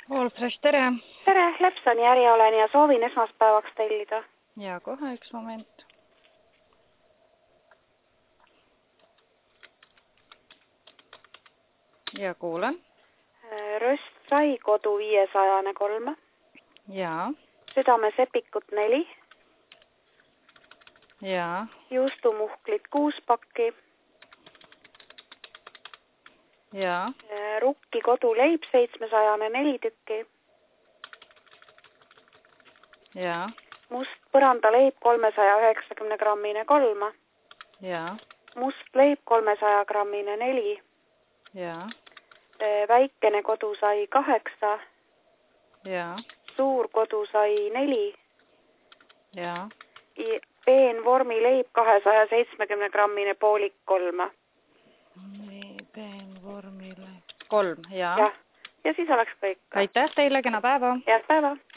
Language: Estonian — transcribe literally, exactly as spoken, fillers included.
Allfresh, tere! Tere, Lepsoni äri olen ja soovin esmaspäevaks tellida. Ja kohe üks moment. Ja kuulen. Röst sai kodu viiesajane kolm. Ja. Südame sepikut neli. Ja. Juustumuhklit kuus pakki. Ja. Rukki koduleib seitsmesajane neli tükki. Ja. Must põrandaleib kolmesaja üheksakümne grammine kolm. Ja. Must leib kolmesaja grammine neli. Ja. Väikene kodu sai kaheksa. Ja. Suur kodu sai neli. Ja. Peen vormileib kahesaja seitsmekümne grammine poolik kolm. Nii, peen vormileib kolm, ja. Ja. Ja siis oleks kõik. Aitäh teile, kena päeva! Head päeva!